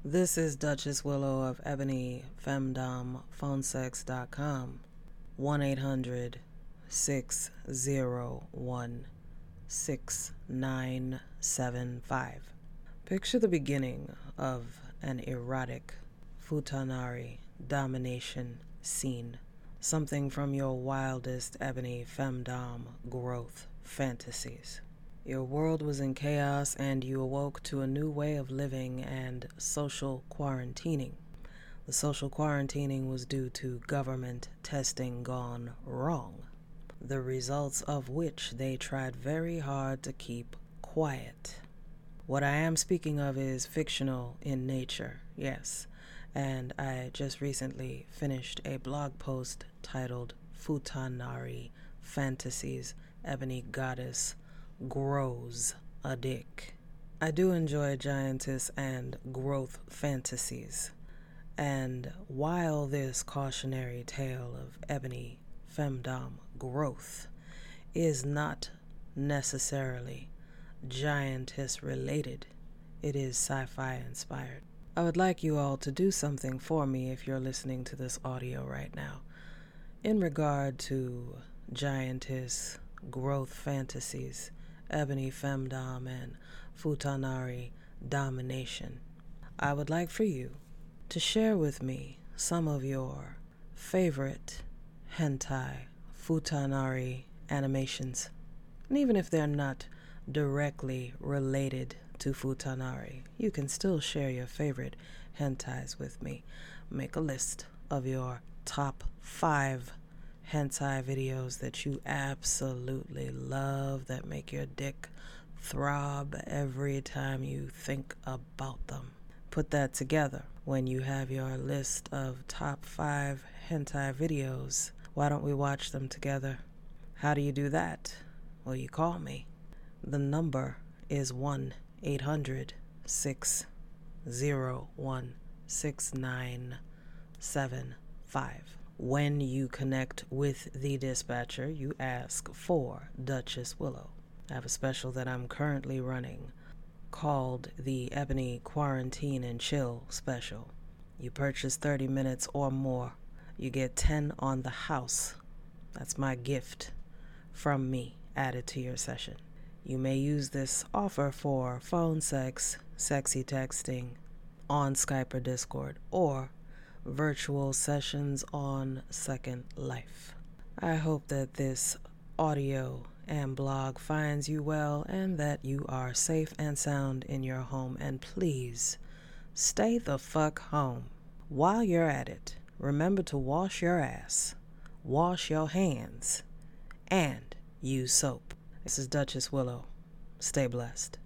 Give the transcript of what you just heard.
This is Duchess Willow of EbonyFemdomPhonesex.com. 1-800-601-6975. Picture the beginning of an erotic futanari domination scene. Something from your wildest ebony femdom growth fantasies. Your world was in chaos and you awoke to a new way of living and social quarantining. The social quarantining was due to government testing gone wrong, the results of which they tried very hard to keep quiet. What I am speaking of is fictional in nature, yes, and I just recently finished a blog post titled Futanari Fantasies Ebony Goddess Grows a Dick. I do enjoy giantess and growth fantasies, and while this cautionary tale of ebony femdom growth is not necessarily giantess related, it is sci-fi inspired. I would like you all to do something for me if you're listening to this audio right now in regard to giantess growth fantasies, ebony femdom, and futanari domination. I would like for you to share with me some of your favorite hentai futanari animations. And even if they're not directly related to futanari, you can still share your favorite hentais with me. Make a list of your top 5 hentai videos that you absolutely love, that make your dick throb every time you think about them. Put that together when you have your list of top 5 hentai videos. Why don't we watch them together? How do you do that? Well, you call me. The number is 1-800-601-6975. When you connect with the dispatcher, you ask for Duchess Willow. I have a special that I'm currently running called the Ebony Quarantine and Chill Special. You purchase 30 minutes or more, you get 10 on the house. That's my gift from me added to your session. You may use this offer for phone sex, sexy texting, on Skype or Discord, or virtual sessions on Second Life. I hope that this audio and blog finds you well and that you are safe and sound in your home. And please, stay the fuck home. While you're at it, remember to wash your ass, wash your hands, and use soap. This is Duchess Willow. Stay blessed.